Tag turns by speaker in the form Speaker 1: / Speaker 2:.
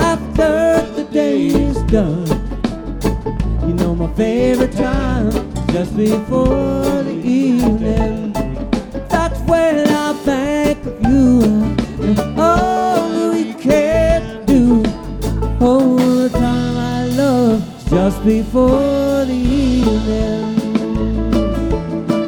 Speaker 1: after the day is done. You know my favorite time is just before the evening. That's when I think of you and all that we can do. Oh, the time I love is just before the evening.